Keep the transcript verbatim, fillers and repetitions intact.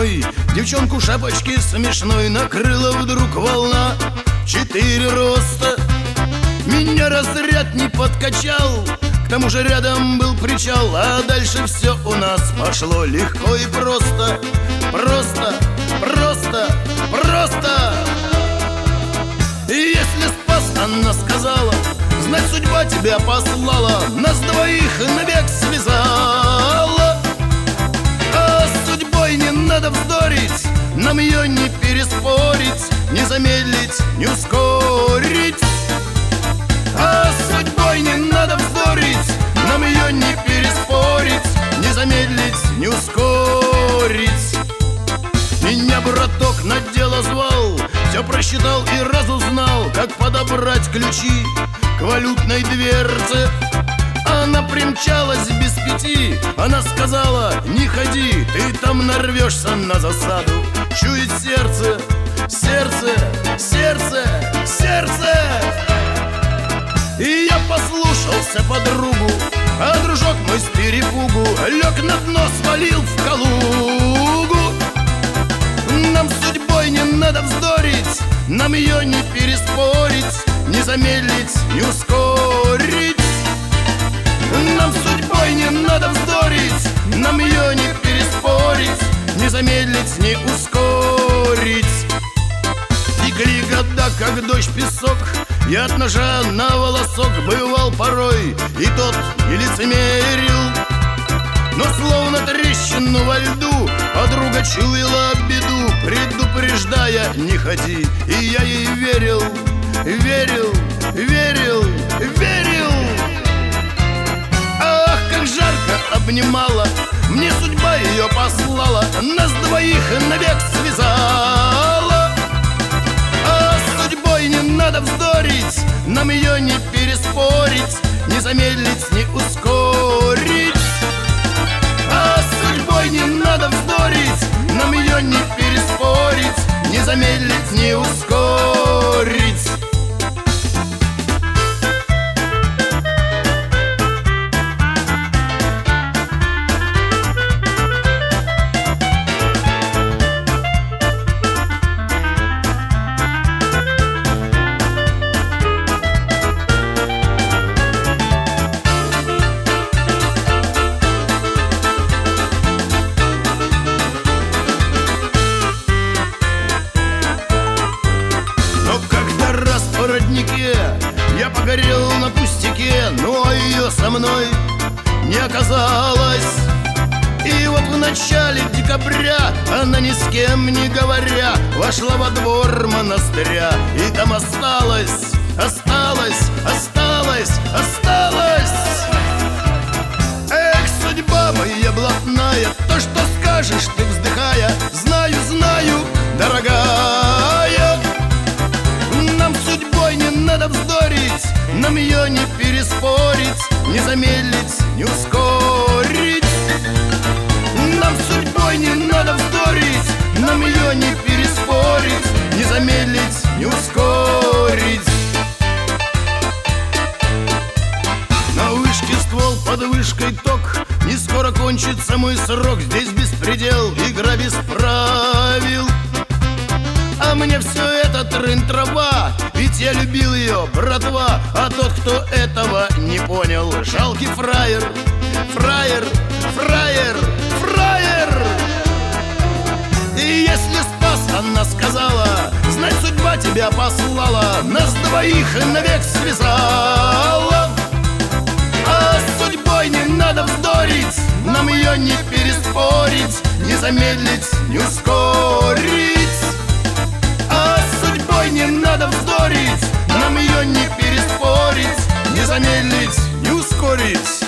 одной. Девчонку шапочки смешной накрыла вдруг волна. Четыре роста, меня разряд не подкачал. К тому же рядом был причал, а дальше все у нас пошло легко и просто. Просто, просто, просто. И если спас, она сказала, знать, судьба тебя послала, нас двоих навек связала. А с судьбой не надо вздорить, нам ее не переспорить, не замедлить, не ускорить. А с судьбой не надо вздорить, нам ее не переспорить, не замедлить, не ускорить. Меня браток на дело звал, все просчитал и разузнал, как подобрать ключи к валютной дверце. Она примчалась без пяти, она сказала, не ходи, ты там нарвешься на засаду. Чует сердце, сердце, сердце, сердце. И я послушался подругу, а дружок мой с перепугу лег на дно, свалил в Калугу. Нам с судьбой не надо вздорить, нам ее не переспорить, не замедлить, не ускорить. Нам с судьбой не надо вздорить, нам ее не переспорить, не замедлить, не ускорить. Текли года, как дождь, песок, я от ножа на волосок бывал порой, и тот не лицемерил. Но словно трещину во льду подруга чуяла беду, предупреждая, не ходи. И я ей верил, верил, верил, верил. Ах, как жарко обнимала, мне судьба ее послала, нас двоих навек связала. А с судьбой не надо вздорить, нам ее не переспорить, не замедлить, не ускорить. А с судьбой не надо вздорить, нам ее не переспорить, не замедлить, не ускорить. Я погорел на пустяке, но ее со мной не оказалось. И вот в начале декабря она ни с кем не говоря вошла во двор монастыря, и там осталась, осталась, осталась, осталась. Эх, судьба моя блатная, то, что скажешь ты, вздыхая, знаю, знаю, дорогая. Нам с судьбой не надо вздорить, нам ее не переспорить, не замедлить, не ускорить. Нам с судьбой не надо вздорить, нам ее не переспорить, не замедлить, не ускорить. На вышке ствол, под вышкой ток, не скоро кончится мой срок. Здесь беспредел, игра без правил. А мне все это трын-трава, ведь я любил ее, братва. А тот, кто этого не понял, жалкий фраер, фраер, фраер, фраер. И если спас, она сказала, знать, судьба тебя послала, нас двоих навек связала. А с судьбой не надо вздорить, нам ее не переспорить, не замедлить, не ускорить. А с судьбой не надо вздорить, нам ее не переспорить, не замедлить, не ускорить.